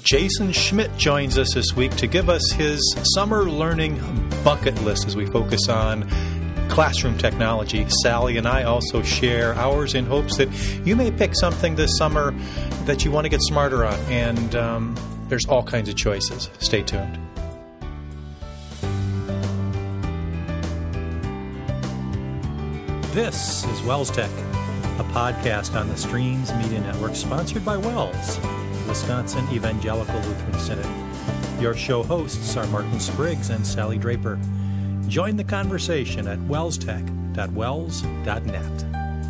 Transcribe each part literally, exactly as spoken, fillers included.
Jason Schmidt joins us this week to give us his summer learning bucket list as we focus on classroom technology. Sally and I also share ours in hopes that you may pick something this summer that you want to get smarter on. And um, there's all kinds of choices. Stay tuned. This is Wells Tech, a podcast on the Streams Media Network sponsored by Wells, Wisconsin Evangelical Lutheran Synod. Your show hosts are Martin Spriggs and Sally Draper. Join the conversation at wells tech dot wells dot net.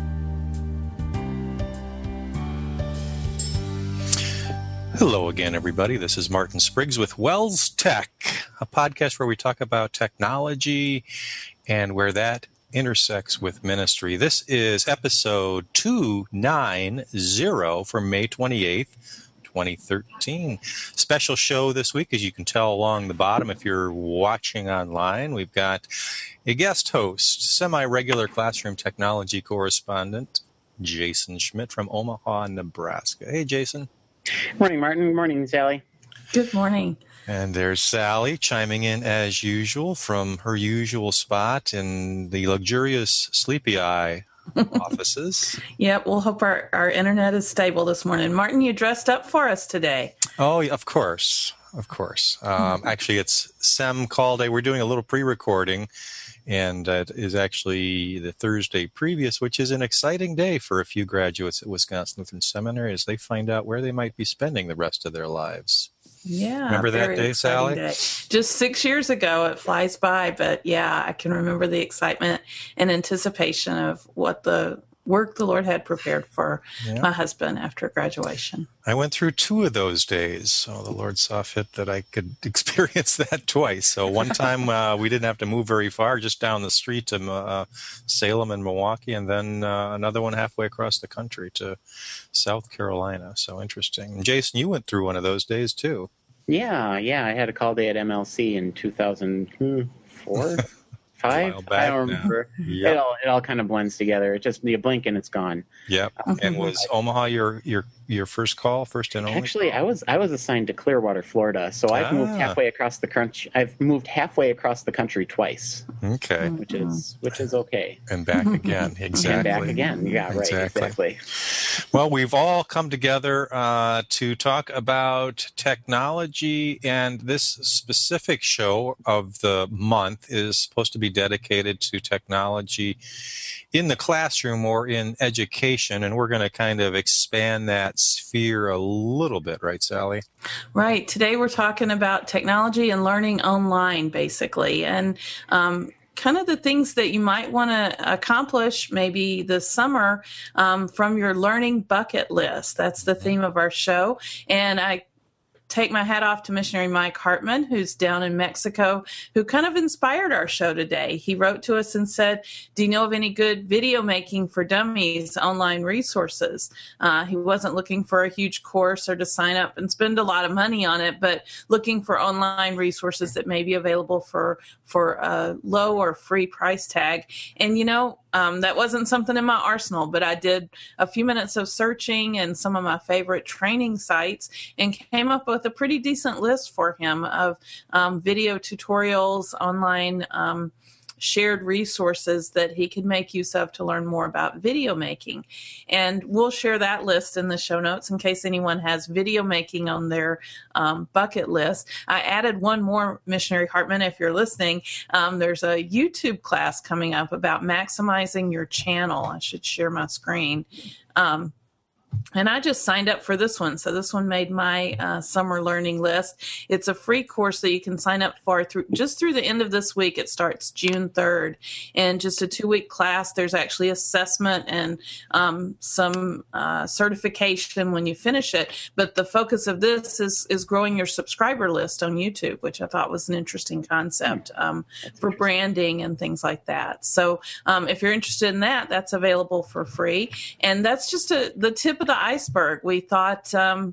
Hello again, everybody. This is Martin Spriggs with Wells Tech, a podcast where we talk about technology and where that intersects with ministry. This is episode two ninety for May twenty-eighth, twenty thirteen. Special show this week, as you can tell along the bottom if you're watching online. We've got a guest host, semi-regular classroom technology correspondent, Jason Schmidt from Omaha, Nebraska. Hey, Jason. Morning, Martin. Morning, Sally. Good morning. And there's Sally chiming in as usual from her usual spot in the luxurious Sleepy Eye offices. Yep, we'll hope our, our internet is stable this morning. Martin, you dressed up for us today. Oh, of course. Of course. Um, actually, it's SEM Call Day. We're doing a little pre-recording, and uh, it is actually the Thursday previous, which is an exciting day for a few graduates at Wisconsin Lutheran Seminary as they find out where they might be spending the rest of their lives. Yeah. Remember that day, Sally? Day. Just six years ago, it flies by, but yeah, I can remember the excitement and anticipation of what the work the Lord had prepared for yeah. my husband after graduation. I went through two of those days, so the Lord saw fit that I could experience that twice. So one time uh, we didn't have to move very far, just down the street to uh, Salem and Milwaukee, and then uh, another one halfway across the country to South Carolina. So interesting. And Jason, you went through one of those days too. Yeah, yeah. I had a call day at M L C in two thousand four. Five? I don't remember. Yep. It all it all kind of blends together. It just you blink and it's gone. Yep. And was Omaha your your your first call, first and only? Actually, I was I was assigned to Clearwater, Florida. So I've ah. moved halfway across the country. I've moved halfway across the country twice. Okay. Which is which is okay. And back again. Exactly. And back again. Yeah, right. Exactly. exactly. Well, we've all come together uh, to talk about technology, and this specific show of the month is supposed to be dedicated to technology in the classroom or in education, and we're going to kind of expand that sphere a little bit, right, Sally? Right. Today we're talking about technology and learning online, basically, and um, kind of the things that you might want to accomplish maybe this summer um, from your learning bucket list. That's the theme of our show, and I take my hat off to missionary Mike Hartman, who's down in Mexico, who kind of inspired our show today. He wrote to us and said, do you know of any good video making for dummies online resources? Uh, he wasn't looking for a huge course or to sign up and spend a lot of money on it, but looking for online resources that may be available for, for a low or free price tag. And, you know, Um, that wasn't something in my arsenal, but I did a few minutes of searching and some of my favorite training sites and came up with a pretty decent list for him of um, video tutorials, online um, shared resources that he could make use of to learn more about video making. And we'll share that list in the show notes in case anyone has video making on their um, bucket list. I added one more, Missionary Hartman, if you're listening. Um, there's a YouTube class coming up about maximizing your channel. I should share my screen. Um, And I just signed up for this one. So this one made my uh, summer learning list. It's a free course that you can sign up for through just through the end of this week. It starts June third. And just a two-week class. There's actually assessment and um, some uh, certification when you finish it. But the focus of this is, is growing your subscriber list on YouTube, which I thought was an interesting concept um, for branding and things like that. So um, if you're interested in that, that's available for free. And that's just a, the tip of the iceberg. We thought um,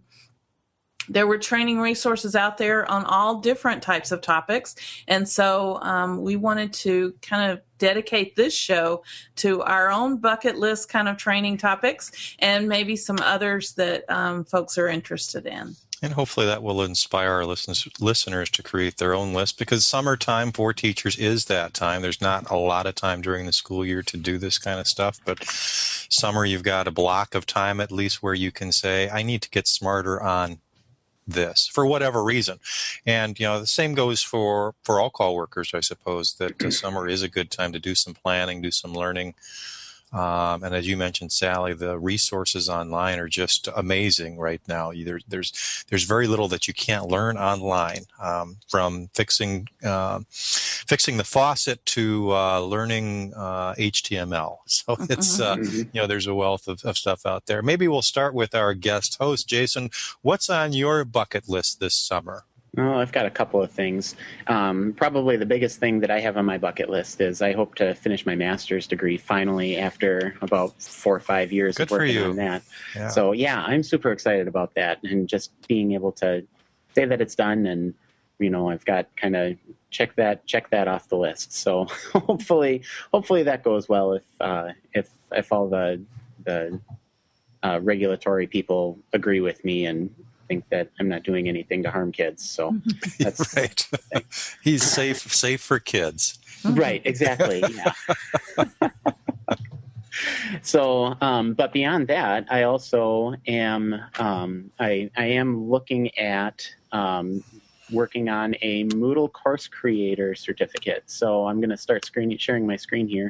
there were training resources out there on all different types of topics. And so um, we wanted to kind of dedicate this show to our own bucket list kind of training topics and maybe some others that um, folks are interested in. And hopefully that will inspire our listeners, listeners to create their own list, because summertime for teachers is that time. There's not a lot of time during the school year to do this kind of stuff, but summer you've got a block of time at least where you can say, I need to get smarter on this for whatever reason. And, you know, the same goes for, for all call workers, I suppose, that uh, summer is a good time to do some planning, do some learning. Um, and as you mentioned, Sally, the resources online are just amazing right now. There, there's there's very little that you can't learn online, um, from fixing uh, fixing the faucet to uh, learning uh, H T M L. So it's uh, you know there's a wealth of, of stuff out there. Maybe we'll start with our guest host, Jason. What's on your bucket list this summer? Well, I've got a couple of things. Um, probably the biggest thing that I have on my bucket list is I hope to finish my master's degree finally after about four or five years Good of working for you. on that. Yeah. So, yeah, I'm super excited about that, and just being able to say that it's done, and, you know, I've got kind of check that check that off the list. So hopefully hopefully that goes well if uh, if if all the the uh, regulatory people agree with me and think that I'm not doing anything to harm kids. So that's right. He's safe, safe for kids. Right. Exactly. Yeah. So, um, but beyond that, I also am, um, I, I am looking at, um, working on a Moodle course creator certificate. So I'm going to start screen sharing my screen here.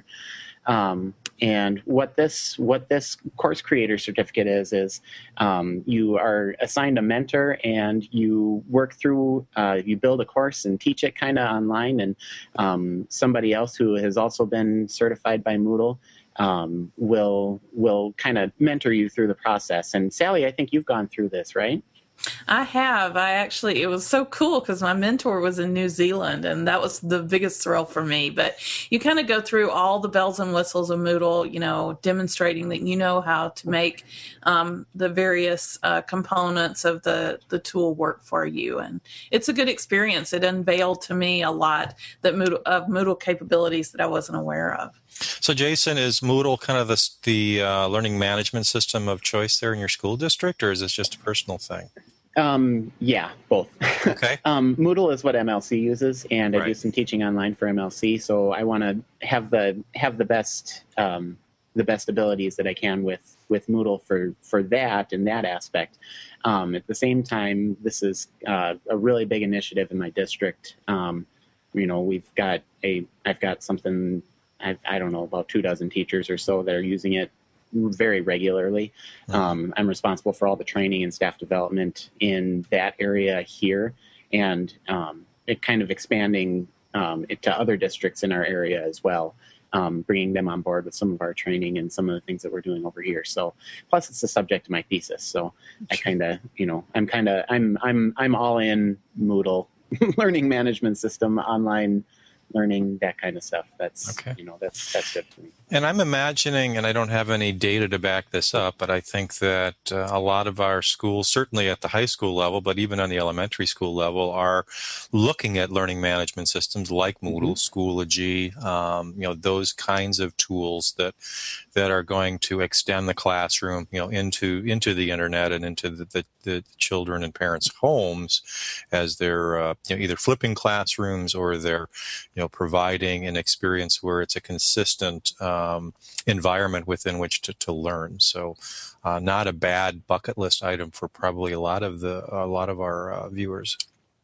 Um, and what this what this course creator certificate is is um, you are assigned a mentor, and you work through uh, you build a course and teach it kind of online, and um, somebody else who has also been certified by Moodle um, will will kind of mentor you through the process. And Sally, I think you've gone through this, right? I have. I actually, it was so cool because my mentor was in New Zealand, and that was the biggest thrill for me. But you kind of go through all the bells and whistles of Moodle, you know, demonstrating that you know how to make um, the various uh, components of the, the tool work for you. And it's a good experience. It unveiled to me a lot that Moodle, of Moodle capabilities that I wasn't aware of. So, Jason, is Moodle kind of the, the uh, learning management system of choice there in your school district, or is this just a personal thing? Um, yeah, both. Okay. um, Moodle is what M L C uses, and I Right. do some teaching online for M L C. So I want to have the have the best um, the best abilities that I can with with Moodle for for that and that aspect. Um, at the same time, this is uh, a really big initiative in my district. Um, you know, we've got a I've got something. I, I don't know, about two dozen teachers or so that are using it very regularly. Um, I'm responsible for all the training and staff development in that area here, and um, it kind of expanding um, it to other districts in our area as well, um, bringing them on board with some of our training and some of the things that we're doing over here. So, plus it's the subject of my thesis. So I kind of, you know, I'm kind of, I'm, I'm, I'm all in Moodle learning management system, online learning, that kind of stuff. That's, okay. you know, that's, that's good for me. And I'm imagining, and I don't have any data to back this up, but I think that uh, a lot of our schools, certainly at the high school level, but even on the elementary school level, are looking at learning management systems like Moodle, mm-hmm. Schoology, um, you know, those kinds of tools that that are going to extend the classroom, you know, into into the internet and into the, the, the children and parents' homes as they're uh, you know, either flipping classrooms or they're, you know, providing an experience where it's a consistent um, environment within which to, to learn. So, uh, not a bad bucket list item for probably a lot of the a lot of our uh, viewers.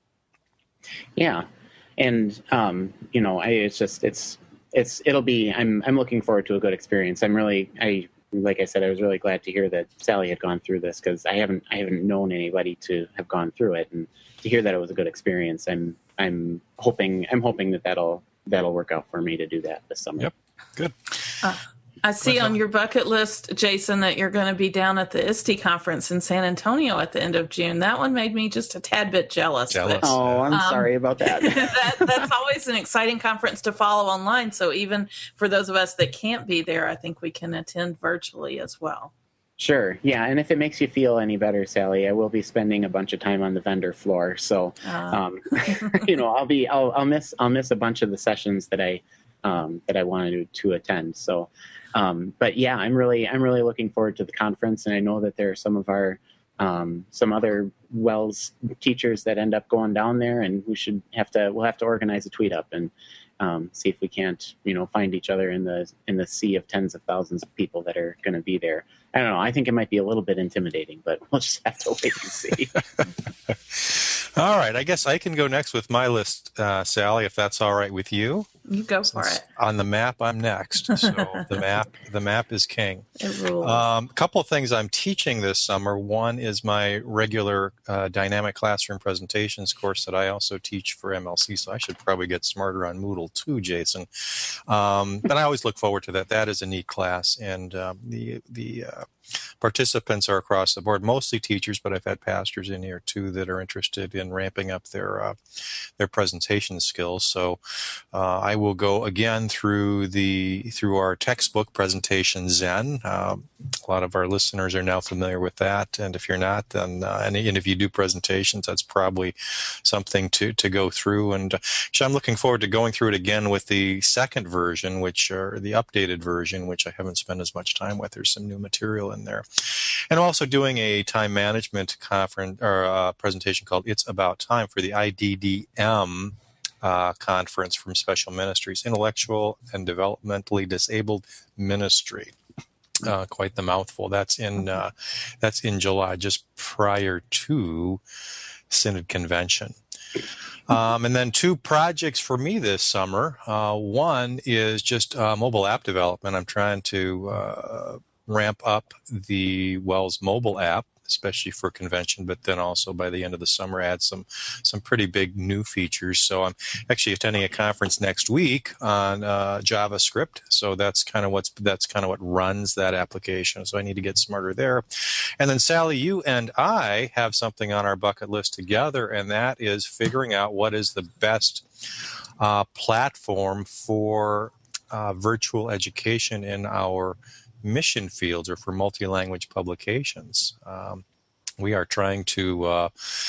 Yeah, and um, you know, I, it's just it's it's it'll be. I'm I'm looking forward to a good experience. I'm really I like I said, I was really glad to hear that Sally had gone through this, because I haven't I haven't known anybody to have gone through it, and to hear that it was a good experience. I'm I'm hoping I'm hoping that that'll that'll work out for me to do that this summer. Yep, good. Uh, I see on your bucket list, Jason, that you're going to be down at the I S T E conference in San Antonio at the end of June. That one made me just a tad bit jealous. Jealous. But, oh, I'm um, sorry about that. that. That's always an exciting conference to follow online. So even for those of us that can't be there, I think we can attend virtually as well. Sure. Yeah. And if it makes you feel any better, Sally, I will be spending a bunch of time on the vendor floor. So, uh. um, you know, I'll be, I'll, I'll miss, I'll miss a bunch of the sessions that I, um, that I wanted to, to attend. So, um, but yeah, I'm really, I'm really looking forward to the conference. And I know that there are some of our, um, some other Wells teachers that end up going down there, and we should have to we'll have to organize a tweet up and um, see if we can't you know find each other in the in the sea of tens of thousands of people that are going to be there. I don't know. I think it might be a little bit intimidating, but we'll just have to wait and see. All right. I guess I can go next with my list, uh, Sally, if that's all right with you. You go for Since it. On the map, I'm next. So the map, the map is king. It rules. Um, a couple of things I'm teaching this summer. One is my regular uh, dynamic classroom presentations course that I also teach for M L C. So I should probably get smarter on Moodle too, Jason. Um, but I always look forward to that. That is a neat class, and um, the the uh, participants are across the board, mostly teachers, but I've had pastors in here too that are interested in ramping up their uh, their presentation skills. So uh, I will go again through the through our textbook presentation Zen. Um, a lot of our listeners are now familiar with that, and if you're not, then uh, and, and if you do presentations, that's probably something to to go through. And uh, so I'm looking forward to going through it again with the second version, which or the updated version, which I haven't spent as much time with. There's some new material in there. And also doing a time management conference or uh, presentation called It's About Time for the I D D M uh, conference from Special Ministries, Intellectual and Developmentally Disabled Ministry. Uh, quite the mouthful. That's in uh, that's in July, just prior to Synod Convention. Um, and then two projects for me this summer. Uh, one is just uh, mobile app development. I'm trying to uh, ramp up the Wells mobile app, especially for convention, but then also by the end of the summer add some some pretty big new features. So I'm actually attending a conference next week on uh, JavaScript. So that's kind of what's that's kind of what runs that application. So I need to get smarter there. And then Sally, you and I have something on our bucket list together, and that is figuring out what is the best uh, platform for uh, virtual education in our mission fields or for multi-language publications. Um, we are trying to uh,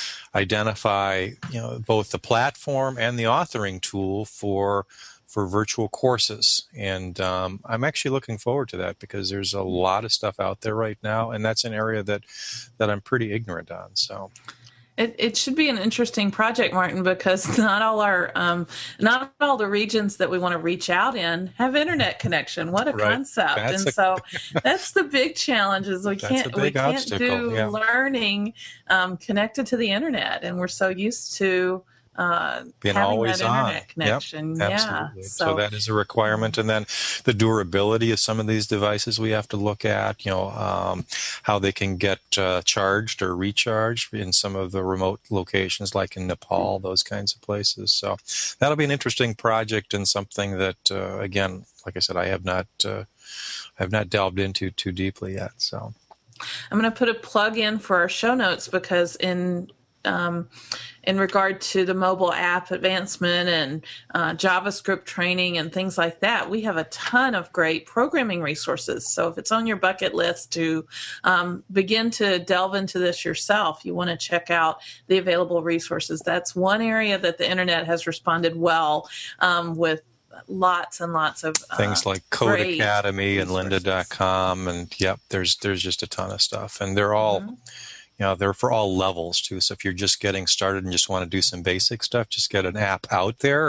identify, you know, both the platform and the authoring tool for for virtual courses, and um, I'm actually looking forward to that because there's a lot of stuff out there right now, and that's an area that that I'm pretty ignorant on. So. It, it should be an interesting project, Martin, because not all our, um, not all the regions that we want to reach out in have internet connection. What a right. concept! That's and a, so that's the big challenge is we can't we can't obstacle. do yeah. learning um, connected to the internet, and we're so used to. Uh, Being having always that on. internet connection. Yep, yeah. absolutely. So, so that is a requirement. And then the durability of some of these devices we have to look at, you know, um, how they can get uh, charged or recharged in some of the remote locations like in Nepal, those kinds of places. So that'll be an interesting project and something that, uh, again, like I said, I have not, uh, I have not delved into too deeply yet. So I'm going to put a plug in for our show notes because in Um, in regard to the mobile app advancement and uh, JavaScript training and things like that, we have a ton of great programming resources. So if it's on your bucket list to um, begin to delve into this yourself, you want to check out the available resources. That's one area that the internet has responded well um, with lots and lots of uh, things like Code Academy and resources. lynda dot com, and yep, there's there's just a ton of stuff, and they're all. Mm-hmm. You know, they're for all levels, too. So if you're just getting started and just want to do some basic stuff, just get an app out there.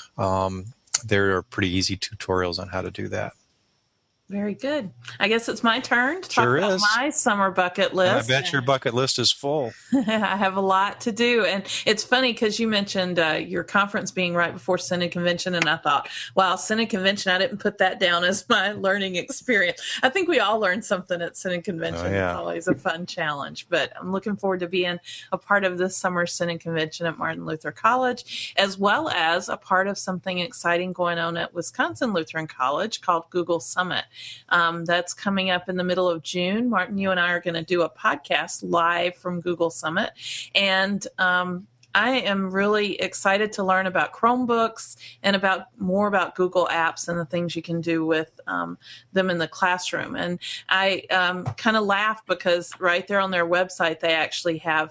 Um, there are pretty easy tutorials on how to do that. Very good. I guess it's my turn to sure talk about is. my summer bucket list. And I bet your bucket list is full. I have a lot to do. And it's funny because you mentioned uh, your conference being right before Synod Convention. And I thought, wow, Synod Convention, I didn't put that down as my learning experience. I think we all learn something at Synod Convention. Oh, yeah. It's always a fun challenge. But I'm looking forward to being a part of this summer Synod Convention at Martin Luther College, as well as a part of something exciting going on at Wisconsin Lutheran College called Google Summit. Um, that's coming up in the middle of June. Martin, you and I are going to do a podcast live from Google Summit. And um, I am really excited to learn about Chromebooks and about more about Google Apps and the things you can do with um, them in the classroom. And I um, kind of laughed because right there on their website, they actually have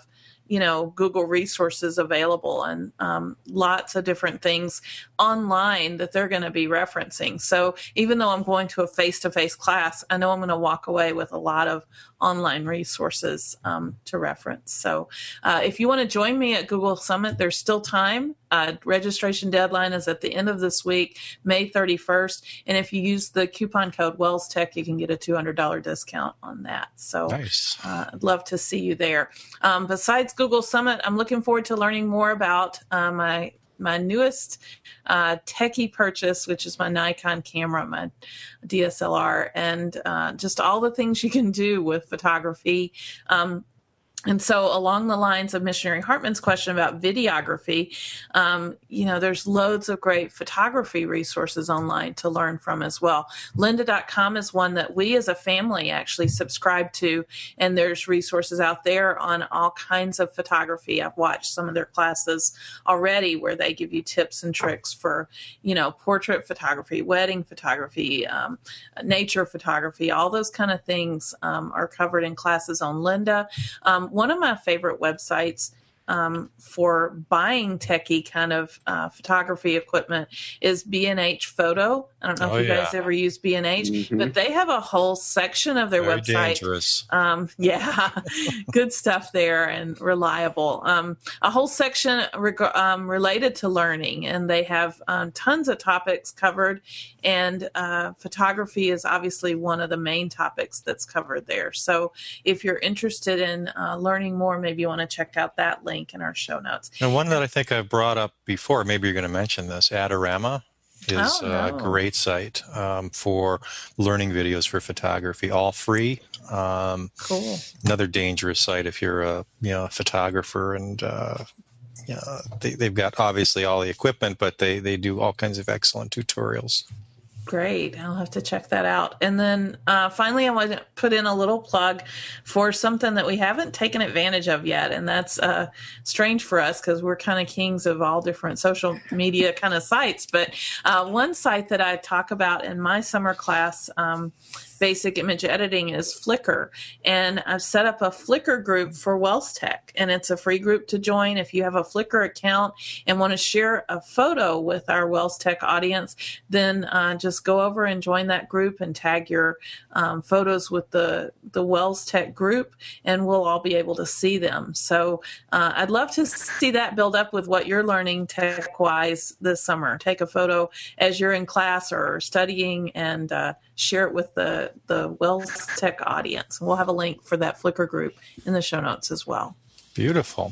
you know, Google resources available and um, lots of different things online that they're going to be referencing. So even though I'm going to a face-to-face class, I know I'm going to walk away with a lot of online resources um, to reference. So uh, if you want to join me at Google Summit, there's still time. Uh, registration deadline is at the end of this week, May thirty-first. And if you use the coupon code WellsTech, you can get a two hundred dollars discount on that. So nice. uh, I'd love to see you there. Um, besides Google Summit, I'm looking forward to learning more about uh, my my newest uh, techie purchase, which is my Nikon camera, my D S L R, and uh, just all the things you can do with photography. Um, And so along the lines of Missionary Hartman's question about videography, um, you know, there's loads of great photography resources online to learn from as well. lynda dot com is one that we as a family actually subscribe to, and there's resources out there on all kinds of photography. I've watched some of their classes already where they give you tips and tricks for, you know, portrait photography, wedding photography, um, nature photography, all those kind of things um, are covered in classes on Lynda. Um, One of my favorite websites um, for buying techie kind of uh, photography equipment is B and H Photo. I don't know Oh, if you yeah. guys ever use B and H, Mhm. but they have a whole section of their Very website. dangerous. Um, yeah, good stuff there and reliable. Um, a whole section reg- um, related to learning, and they have um, tons of topics covered. And uh, photography is obviously one of the main topics that's covered there. So if you're interested in uh, learning more, maybe you want to check out that link in our show notes. And one that I think I've brought up before, maybe you're going to mention this, Adorama is Oh, a no. great site um, for learning videos for photography, all free. Um, Cool. another dangerous site if you're a you know a photographer, and uh, you know, they, they've got obviously all the equipment, but they, they do all kinds of excellent tutorials. Great. I'll have to check that out. And then uh, finally, I want to put in a little plug for something that we haven't taken advantage of yet. And that's uh, strange for us because we're kind of kings of all different social media kind of sites. But uh, one site that I talk about in my summer class, um, basic image editing, is Flickr. And I've set up a Flickr group for WellsTech, and it's a free group to join. If you have a Flickr account and want to share a photo with our WellsTech audience, then uh, just go over and join that group and tag your um, photos with the, the WellsTech group, and we'll all be able to see them. So uh, I'd love to see that build up with what you're learning tech-wise this summer. Take a photo as you're in class or studying and uh, share it with the, the WellsTech audience. We'll have a link for that Flickr group in the show notes as well. Beautiful.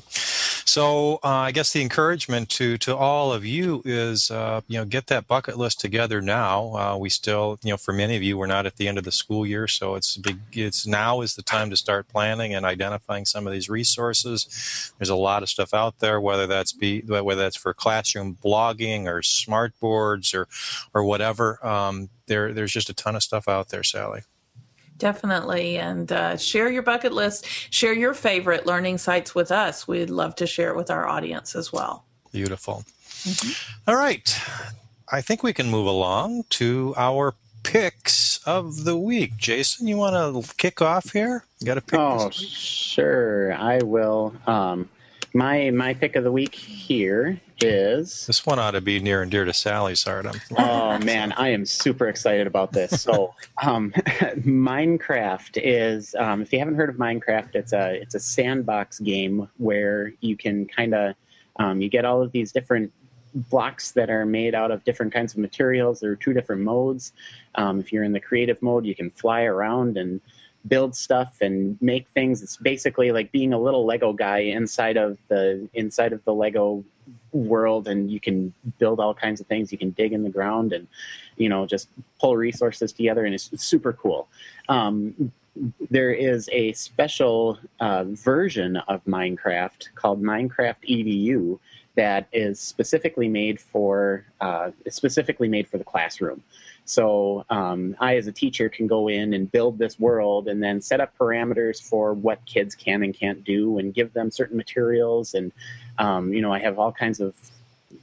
So uh, I guess the encouragement to to all of you is, uh, you know, get that bucket list together now. Uh, we still, you know, for many of you, we're not at the end of the school year, so it's big. It's now is the time to start planning and identifying some of these resources. There's a lot of stuff out there, whether that's be whether that's for classroom blogging or smart boards or or whatever. Um, there there's just a ton of stuff out there, Sally. Definitely. And uh, share your bucket list. Share your favorite learning sites with us. We'd love to share it with our audience as well. Beautiful. Mm-hmm. All right. I think we can move along to our picks of the week. Jason, you want to kick off here? You got a pick Oh, this week? sure. I will. Um, my my pick of the week here is... This one ought to be near and dear to Sally's heart. I'm Oh, man, I am super excited about this. So um, Minecraft is, um, if you haven't heard of Minecraft, it's a it's a sandbox game where you can kind of, um, you get all of these different blocks that are made out of different kinds of materials. There are two different modes. Um, if you're in the creative mode, you can fly around and build stuff and make things. It's basically like being a little Lego guy inside of the inside of the Lego world, and you can build all kinds of things. You can dig in the ground and, you know, just pull resources together, and it's, it's super cool. Um, there is a special uh, version of Minecraft called Minecraft E D U that is specifically made for uh, specifically made for the classroom. So um, I, as a teacher, can go in and build this world and then set up parameters for what kids can and can't do, and give them certain materials. And, um, you know, I have all kinds of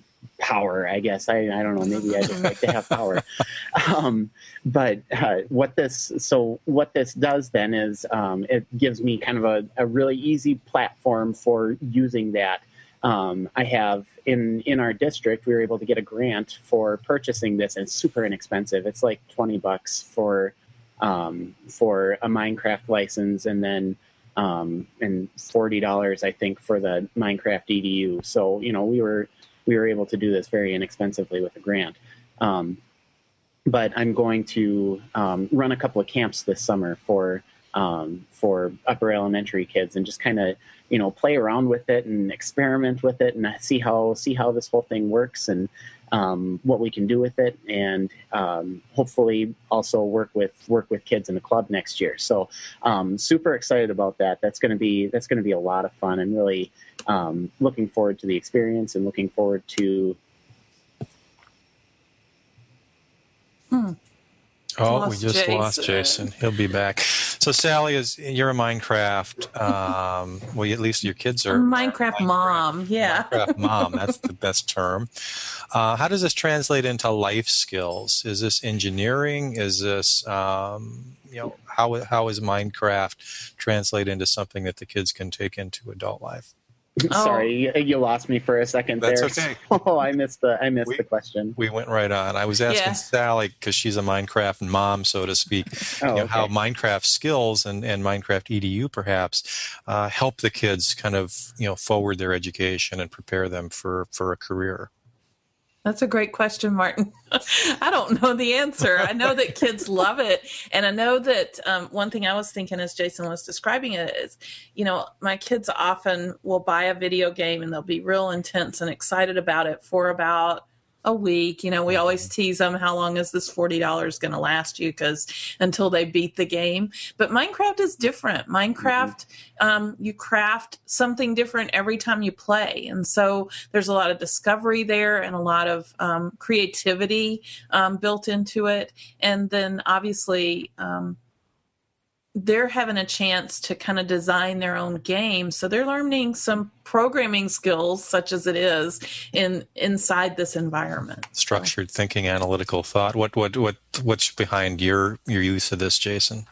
power, I guess. I, I don't know. Maybe I just like to have power. Um, but uh, what this so what this does then is um, it gives me kind of a, a really easy platform for using that. Um, I have in in our district, we were able to get a grant for purchasing this, and it's super inexpensive. It's like twenty bucks for um, for a Minecraft license, and then um, and forty dollars I think for the Minecraft E D U. So you know we were we were able to do this very inexpensively with a grant. Um, but I'm going to um, run a couple of camps this summer for um, for upper elementary kids, and just kind of you know play around with it and experiment with it and see how see how this whole thing works, and um, what we can do with it, and um, hopefully also work with work with kids in the club next year. So um, super excited about that. That's going to be that's going to be a lot of fun, and really um, looking forward to the experience, and looking forward to. Hmm. Oh, Lost we just Jason. lost Jason. He'll be back. So, Sally, is you're a Minecraft. Um, well, at least your kids are Minecraft, Minecraft mom. Yeah, Minecraft mom. That's the best term. Uh, how does this translate into life skills? Is this engineering? Is this um, you know how how is Minecraft translate into something that the kids can take into adult life? Oh. Sorry, you, you lost me for a second That's there. okay. Oh, I missed the I missed we, the question. We went right on. I was asking Yeah. Sally, because she's a Minecraft mom, so to speak, Oh, you know, okay. how Minecraft skills and, and Minecraft E D U perhaps uh, help the kids kind of you know forward their education and prepare them for, for a career. That's a great question, Martin. I don't know the answer. I know that kids love it. And I know that um, one thing I was thinking as Jason was describing it is, you know, my kids often will buy a video game and they'll be real intense and excited about it for about a week. You know, we always tease them, how long is this forty dollars going to last you? Because until they beat the game. But Minecraft is different. Minecraft, mm-hmm. um, you craft something different every time you play. And so there's a lot of discovery there and a lot of um, creativity um, built into it. And then obviously, um, they're having a chance to kind of design their own game. So they're learning some programming skills, such as it is, in inside this environment. Structured so. thinking, analytical thought. What what what what's behind your your use of this, Jason?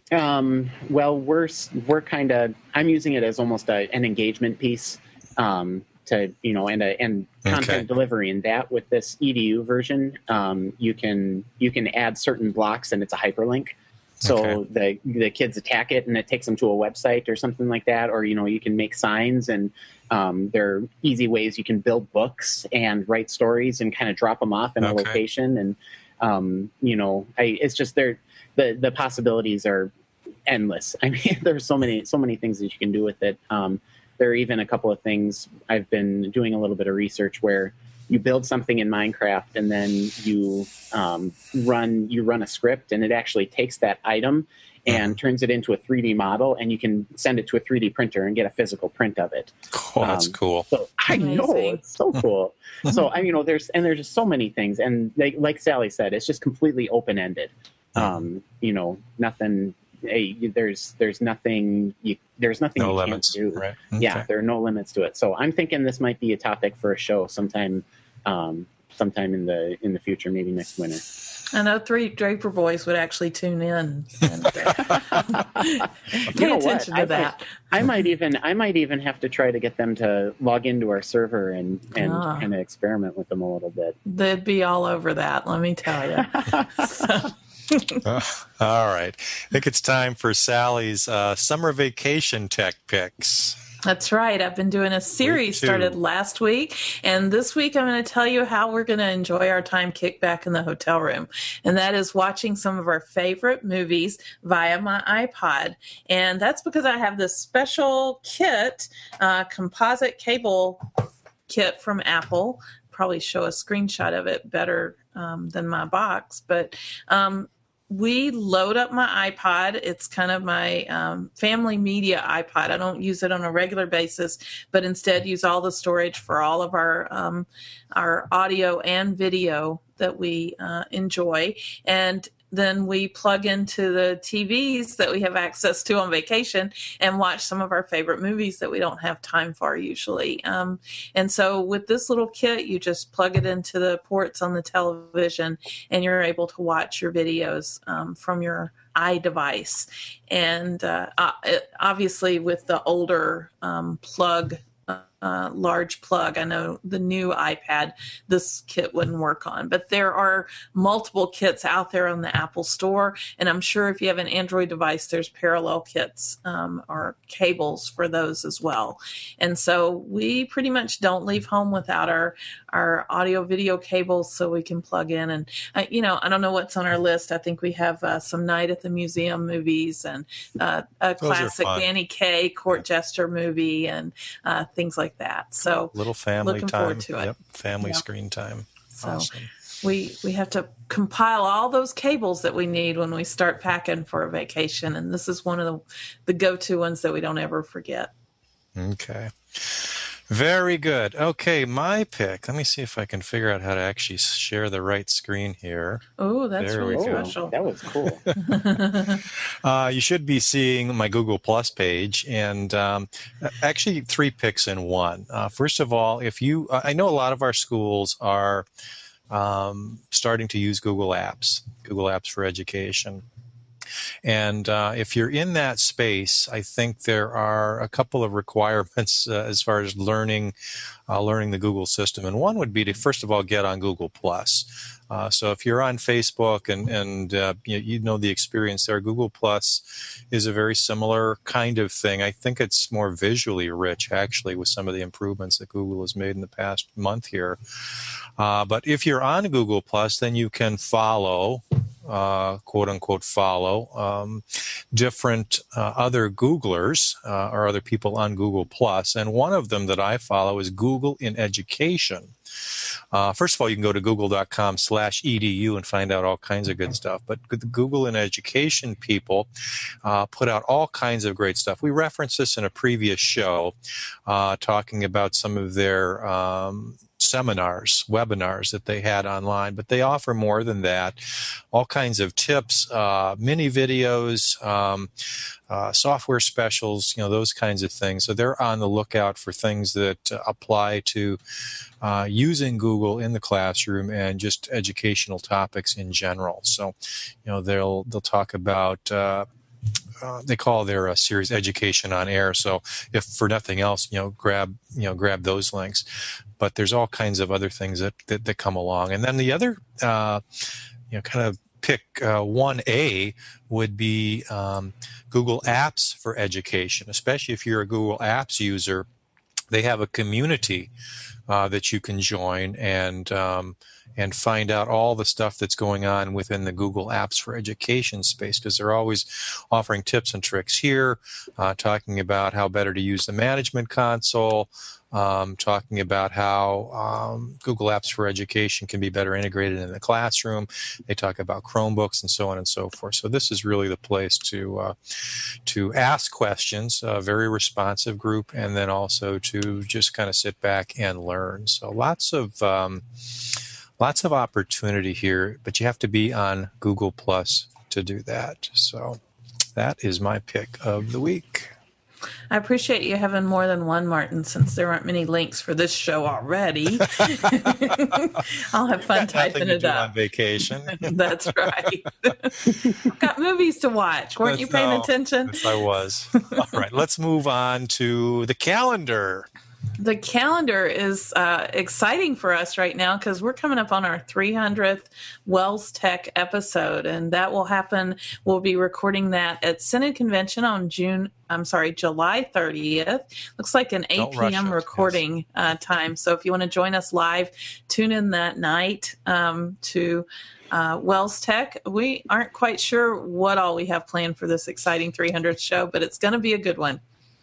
Um, well, we're we're kind of I'm using it as almost a, an engagement piece um, to you know and a, and content okay. delivery. And that with this E D U version, um, you can you can add certain blocks, and it's a hyperlink. So okay. the the kids attack it, and it takes them to a website or something like that. Or, you know, you can make signs, and um, there are easy ways you can build books and write stories and kind of drop them off in okay. a location. And, um, you know, I, it's just there. The, the possibilities are endless. I mean, there's so many so many things that you can do with it. Um, there are even a couple of things I've been doing a little bit of research where you build something in Minecraft, and then you um, run you run a script, and it actually takes that item and mm-hmm. turns it into a three D model, and you can send it to a three D printer and get a physical print of it. Oh, that's um, cool. So I Amazing. know, it's so cool. So I you know there's and there's just so many things, and they, like Sally said, it's just completely open ended. Mm-hmm. Um, you know, nothing. Hey, there's there's nothing you there's nothing no you limits, can't do. Right? Okay. Yeah, there are no limits to it. So I'm thinking this might be a topic for a show sometime, um, sometime in the in the future, maybe next winter. I know three Draper boys would actually tune in and uh, pay you know attention what? to I that. Might, I might even I might even have to try to get them to log into our server and and Ah. kind of experiment with them a little bit. They'd be all over that, let me tell you. So. Uh, all right. I think it's time for Sally's uh, summer vacation tech picks. That's right. I've been doing a series started last week, and this week I'm going to tell you how we're going to enjoy our time kicked back in the hotel room, and that is watching some of our favorite movies via my iPod. And that's because I have this special kit, uh, composite cable kit from Apple. Probably show a screenshot of it better um, than my box, but um, we load up my iPod. It's kind of my um, family media iPod. I don't use it on a regular basis, but instead use all the storage for all of our um, our audio and video that we uh, enjoy. And then we plug into the T Vs that we have access to on vacation and watch some of our favorite movies that we don't have time for usually. Um, and so with this little kit, you just plug it into the ports on the television and you're able to watch your videos um, from your iDevice. And uh, obviously with the older um, plug Uh, large plug. I know the new iPad, this kit wouldn't work on, but there are multiple kits out there on the Apple Store. And I'm sure if you have an Android device, there's parallel kits um, or cables for those as well. And so we pretty much don't leave home without our, our audio video cables so we can plug in. And, uh, you know, I don't know what's on our list. I think we have uh, some Night at the Museum movies and uh, a those classic Danny Kaye court jester movie and uh, things like that. So little family looking time. forward to it. Yep, family yep. screen time. So awesome. we we have to compile all those cables that we need when we start packing for a vacation, and this is one of the the go-to ones that we don't ever forget. Okay. Very good. Okay, my pick. Let me see if I can figure out how to actually share the right screen here. Oh, that's there really Oh, special. that was cool. uh, you should be seeing my Google Plus page, and um, actually three picks in one. Uh, first of all, if you, I know a lot of our schools are um, starting to use Google Apps, Google Apps for Education. And uh, if you're in that space, I think there are a couple of requirements uh, as far as learning, uh, learning the Google system. And one would be to first of all get on Google Plus. Uh, so if you're on Facebook and and uh, you, you know the experience there, Google Plus is a very similar kind of thing. I think it's more visually rich actually with some of the improvements that Google has made in the past month here. Uh, but if you're on Google Plus, then you can follow. Uh, quote unquote follow um, different uh, other Googlers uh, or other people on Google Plus, and one of them that I follow is Google in Education. Uh, first of all, you can go to google.com slash edu and find out all kinds of good stuff. But the Google in Education people uh, put out all kinds of great stuff. We referenced this in a previous show, uh, talking about some of their um, seminars, webinars that they had online, but they offer more than that. All kinds of tips, uh, mini videos, um, uh, software specials, you know, those kinds of things. So they're on the lookout for things that uh, apply to uh, using Google in the classroom and just educational topics in general. So, you know, they'll they'll talk about. Uh, Uh, they call their uh, series "Education on Air." So, if for nothing else, you know, grab you know grab those links. But there's all kinds of other things that that, that come along. And then the other, uh, you know, kind of pick uh, one A would be um, Google Apps for Education. Especially if you're a Google Apps user, they have a community uh, that you can join and. Um, and find out all the stuff that's going on within the Google Apps for Education space, because they're always offering tips and tricks here, uh, talking about how better to use the management console, um, talking about how um, Google Apps for Education can be better integrated in the classroom. They talk about Chromebooks and so on and so forth. So this is really the place to uh, to ask questions, a very responsive group, and then also to just kind of sit back and learn. So lots of... Um, Lots of opportunity here, but you have to be on Google Plus to do that. So that is my pick of the week. I appreciate you having more than one, Martin, since there aren't many links for this show already. I'll have fun typing it up. On vacation. That's right. Got movies to watch. Weren't That's, you paying no, attention? Yes, I was. All right, let's move on to the calendar. The calendar is uh, exciting for us right now because we're coming up on our three hundredth Wells Tech episode, and that will happen. We'll be recording that at Synod Convention on June. I'm sorry, July thirtieth. Looks like an eight p.m. recording yes. uh, time. So if you want to join us live, tune in that night um, to uh, Wells Tech. We aren't quite sure what all we have planned for this exciting three hundredth show, but it's going to be a good one.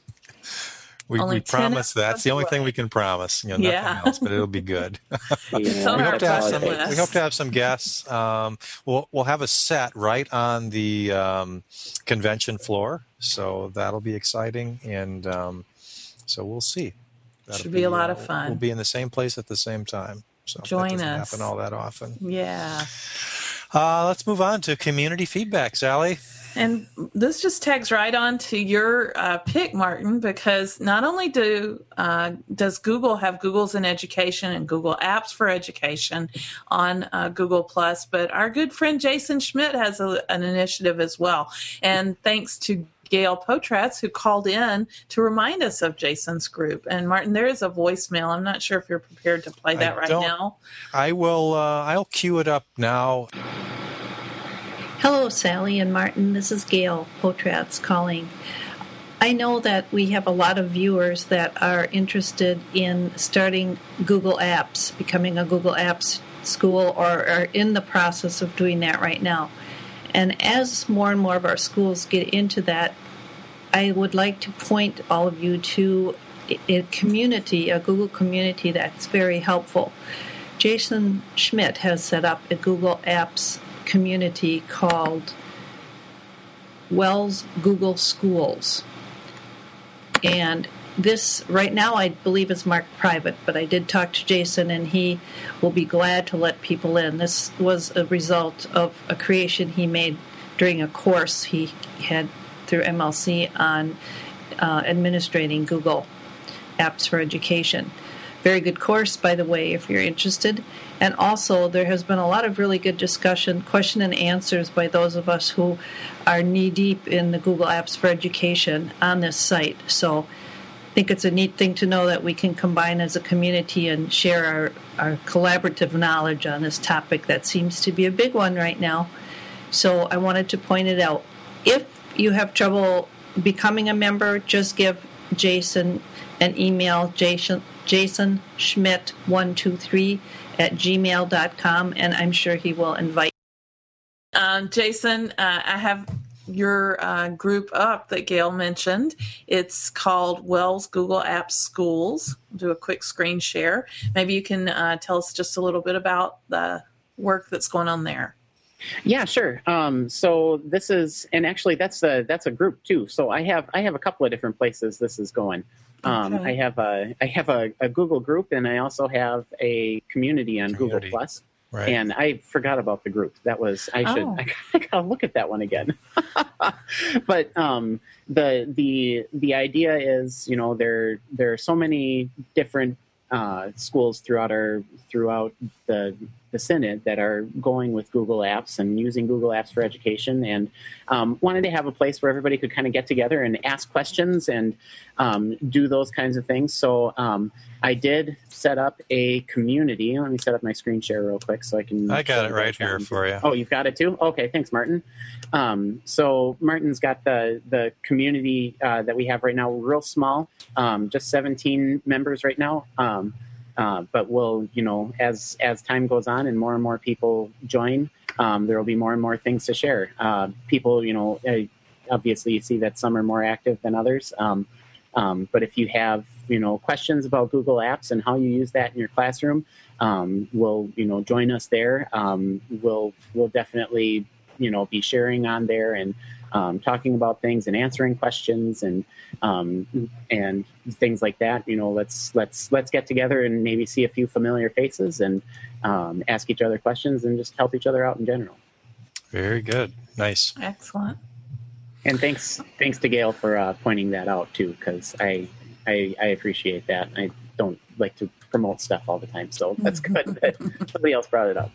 We, we promise that. That's the only thing we can promise. You know, nothing yeah. else, but it'll be good. Yeah, we, hope to have some, we hope to have some guests. Um, we'll we'll have a set right on the um, convention floor, so that'll be exciting, and um, so we'll see. That'll Should be, be a lot uh, of fun. We'll be in the same place at the same time. So join that doesn't us. happen all that often. Yeah. Uh, let's move on to community feedback, Sally. And this just tags right on to your uh, pick, Martin, because not only do uh, does Google have Google's in Education and Google Apps for Education on uh, Google Plus, but our good friend Jason Schmidt has a, an initiative as well. And thanks to Gail Potratz, who called in to remind us of Jason's group. And Martin, there is a voicemail. I'm not sure if you're prepared to play that I right don't, now. I will. Uh, I'll cue it up now. Hello, Sally and Martin. This is Gail Potratz calling. I know that we have a lot of viewers that are interested in starting Google Apps, becoming a Google Apps school, or are in the process of doing that right now. And as more and more of our schools get into that, I would like to point all of you to a community, a Google community that's very helpful. Jason Schmidt has set up a Google Apps community called Wells Google Schools. And this, right now, I believe is marked private, but I did talk to Jason, and he will be glad to let people in. This was a result of a creation he made during a course he had through M L C on uh, administrating Google Apps for Education. Very good course, by the way, if you're interested. And also, there has been a lot of really good discussion, question and answers by those of us who are knee-deep in the Google Apps for Education on this site. So I think it's a neat thing to know that we can combine as a community and share our, our collaborative knowledge on this topic that seems to be a big one right now. So I wanted to point it out. If you have trouble becoming a member, just give Jason an email, Jason, Jason Schmidt one two three at gmail dot com, and I'm sure he will invite you. Um, Jason, uh, I have your uh, group up that Gail mentioned. It's called Wells Google Apps Schools. I'll do a quick screen share. Maybe you can uh, tell us just a little bit about the work that's going on there. Yeah, sure. Um, so this is, and actually that's a that's a group too. So I have I have a couple of different places this is going. Um, Okay. I have a I have a, a Google group, and I also have a community on Community. Google Plus. Right. And I forgot about the group. That was I should Oh. I, I gotta look at that one again. But um, the the the idea is, you know, there there are so many different uh, schools throughout our throughout the the Synod that are going with Google Apps and using Google Apps for Education, and um, wanted to have a place where everybody could kind of get together and ask questions and um, do those kinds of things. So um, I did set up a community. Let me set up my screen share real quick so I can. I got it right here for you. Oh, you've got it too? Okay, thanks, Martin. Um, so Martin's got the the community uh, that we have right now, real small, um, just seventeen members right now. Um, Uh, but we'll, you know, as as time goes on and more and more people join, um, there will be more and more things to share. Uh, people, you know, uh, obviously you see that some are more active than others. Um, um, but if you have, you know, questions about Google Apps and how you use that in your classroom, um, we'll, you know, join us there. Um, we'll we'll definitely, you know, be sharing on there and um, talking about things and answering questions and um, and things like that. You know, let's let's let's get together and maybe see a few familiar faces and um, ask each other questions and just help each other out in general. Very good. Nice. Excellent. And thanks thanks to Gail for uh, pointing that out too, because I, I I appreciate that. I don't like to promote stuff all the time, so that's good that somebody else brought it up.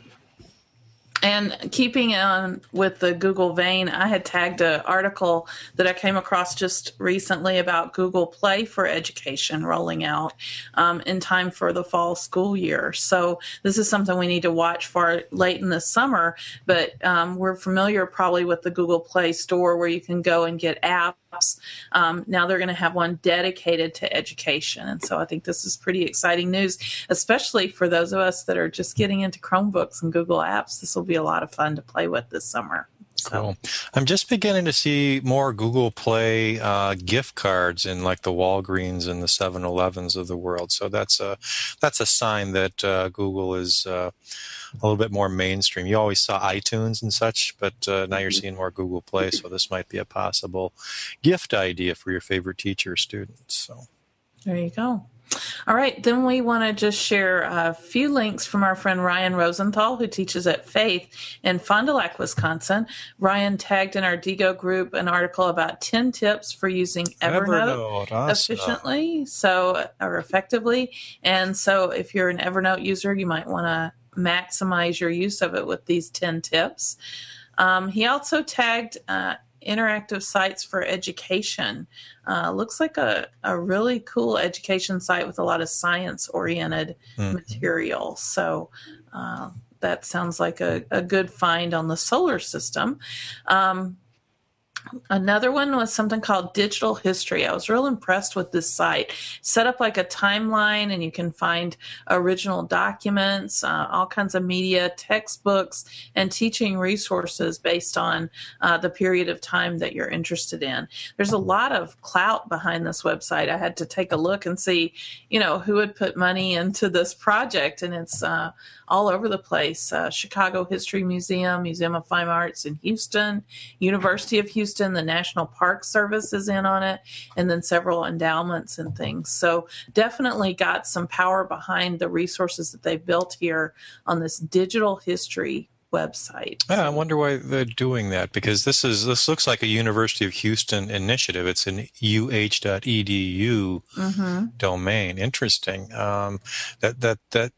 And keeping on with the Google vein, I had tagged an article that I came across just recently about Google Play for Education rolling out um, in time for the fall school year. So this is something we need to watch for late in the summer, but um, we're familiar probably with the Google Play Store where you can go and get apps. Um, now they're going to have one dedicated to education. And so I think this is pretty exciting news, especially for those of us that are just getting into Chromebooks and Google Apps. This will be a lot of fun to play with this summer. So. Cool. I'm just beginning to see more Google Play uh, gift cards in like the Walgreens and the seven elevens of the world. So that's a that's a sign that uh, Google is uh, a little bit more mainstream. You always saw iTunes and such, but uh, now you're seeing more Google Play. So this might be a possible gift idea for your favorite teacher or student. So there you go. All right, then we want to just share a few links from our friend Ryan Rosenthal, who teaches at Faith in Fond du Lac, Wisconsin. Ryan tagged in our Digo group an article about ten tips for using Evernote, Evernote awesome. efficiently, so or effectively. And so if you're an Evernote user, you might want to maximize your use of it with these ten tips. Um, he also tagged uh, interactive sites for education. Uh, looks like a, a really cool education site with a lot of science-oriented mm-hmm. material. So uh, that sounds like a, a good find on the solar system. Um, Another one was something called Digital History. I was real impressed with this site. Set up like a timeline, and you can find original documents, uh, all kinds of media, textbooks, and teaching resources based on uh, the period of time that you're interested in. There's a lot of clout behind this website. I had to take a look and see, you know, who had put money into this project, and it's uh, all over the place. Uh, Chicago History Museum, Museum of Fine Arts in Houston, University of Houston, the National Park Service is in on it, and then several endowments and things. So definitely got some power behind the resources that they've built here on this digital history website. Yeah, I wonder why they're doing that, because this is this looks like a University of Houston initiative. It's an U H dot E D U mm-hmm. domain. Interesting. Um, that that that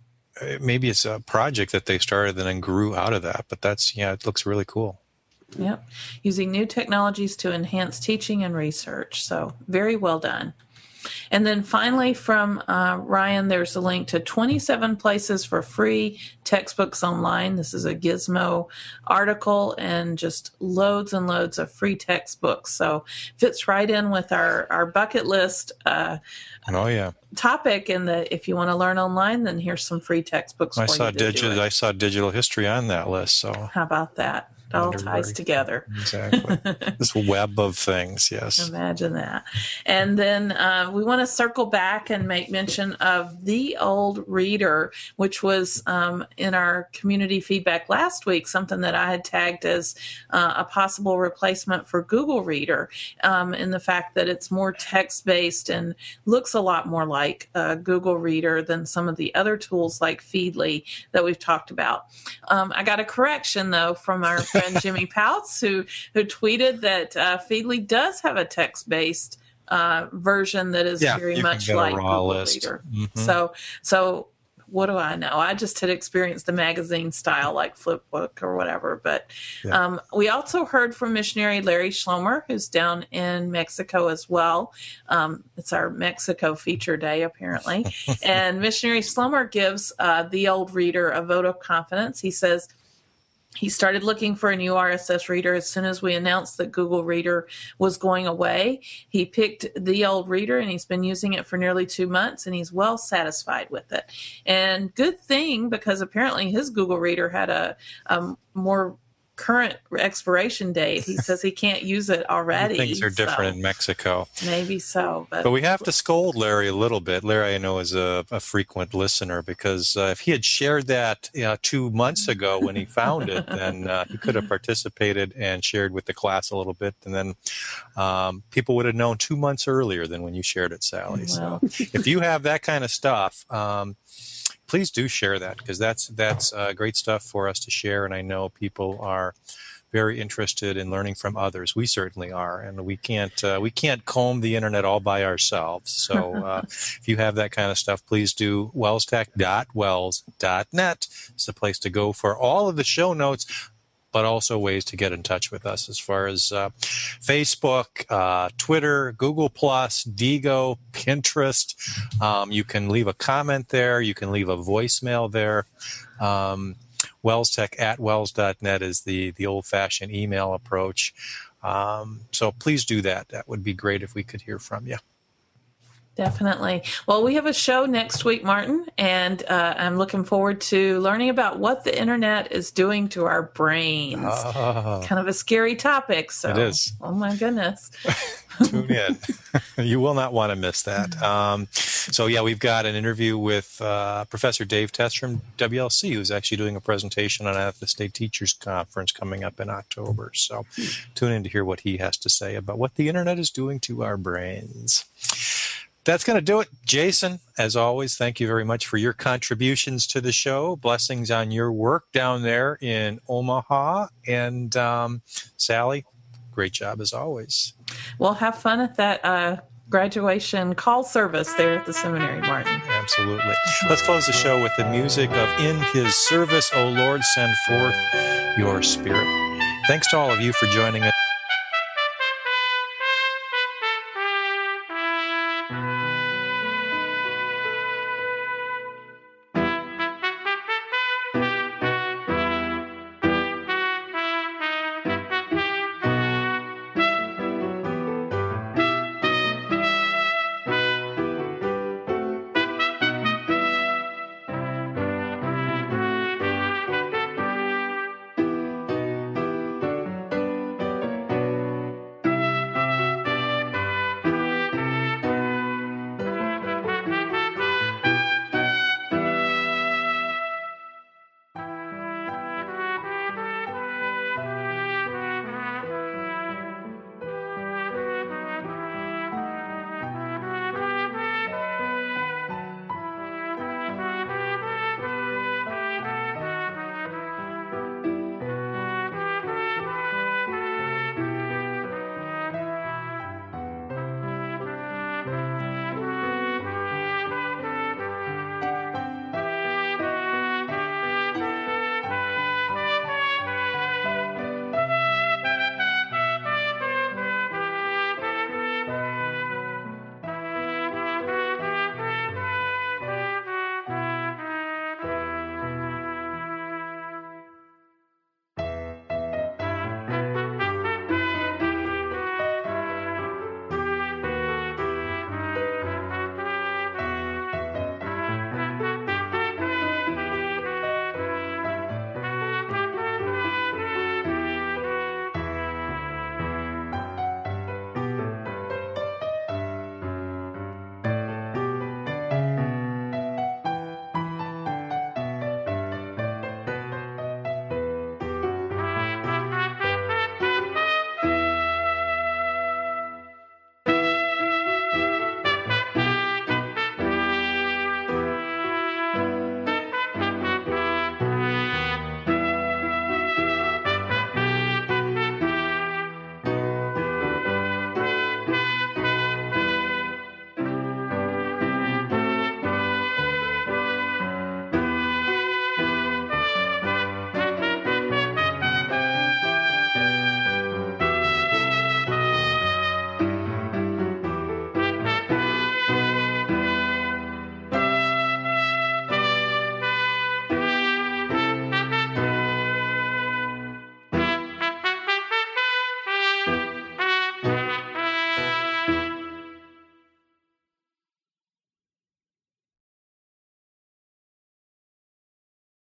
maybe it's a project that they started and then grew out of that. But that's yeah, it looks really cool. Yep. Using new technologies to enhance teaching and research. So very well done. And then finally from uh, Ryan, there's a link to twenty-seven places for free textbooks online. This is a Gizmo article and just loads and loads of free textbooks. So fits right in with our, our bucket list uh, oh, yeah. topic. And that if you want to learn online, then here's some free textbooks I for saw you to digital, do it. I saw digital history on that list. So how about that? It all ties together. Exactly. This web of things, yes. Imagine that. And then uh, we want to circle back and make mention of The Old Reader, which was um, in our community feedback last week, something that I had tagged as uh, a possible replacement for Google Reader, um, in the fact that it's more text-based and looks a lot more like uh, Google Reader than some of the other tools like Feedly that we've talked about. Um, I got a correction, though, from our friend Jimmy Pouts, who who tweeted that uh, Feedly does have a text-based uh, version that is yeah, very much like Google list. Reader. Mm-hmm. So, so what do I know? I just had experienced the magazine style like Flipbook or whatever. But yeah. um, we also heard from missionary Larry Schlomer, who's down in Mexico as well. Um, it's our Mexico feature day, apparently. And missionary Schlomer gives uh, The Old Reader a vote of confidence. He says, he started looking for a new R S S reader as soon as we announced that Google Reader was going away. He picked The Old Reader, and he's been using it for nearly two months, and he's well satisfied with it. And good thing, because apparently his Google Reader had a, a more current expiration date. He says he can't use it already. Things are different so. in Mexico. Maybe so. But, but we have to scold Larry a little bit. Larry, I know, is a, a frequent listener, because uh, if he had shared that you know, two months ago when he found it, then uh, he could have participated and shared with the class a little bit. And then um, people would have known two months earlier than when you shared it, Sally. Well. So if you have that kind of stuff, um, please do share that, because that's that's uh, great stuff for us to share, and I know people are very interested in learning from others. We certainly are, and we can't uh, we can't comb the internet all by ourselves. So uh, if you have that kind of stuff, please do wells tech dot wells dot net. It's the place to go for all of the show notes, but also ways to get in touch with us as far as uh, Facebook, uh, Twitter, Google Plus, Digo, Pinterest. Um, you can leave a comment there. You can leave a voicemail there. Um, WellsTech at wells dot net is the, the old-fashioned email approach. Um, so please do that. That would be great if we could hear from you. Definitely. Well, we have a show next week, Martin, and uh, I'm looking forward to learning about what the internet is doing to our brains. Oh. Kind of a scary topic. So. It is. Oh, my goodness. Tune in. You will not want to miss that. Um, so, yeah, we've got an interview with uh, Professor Dave Test from W L C, who's actually doing a presentation on at the State Teachers Conference coming up in October. So tune in to hear what he has to say about what the internet is doing to our brains. That's going to do it. Jason, as always, thank you very much for your contributions to the show. Blessings on your work down there in Omaha. And um, Sally, great job as always. Well, have fun at that uh, graduation call service there at the seminary, Martin. Absolutely. Let's close the show with the music of In His Service, O Lord, Send Forth Your Spirit. Thanks to all of you for joining us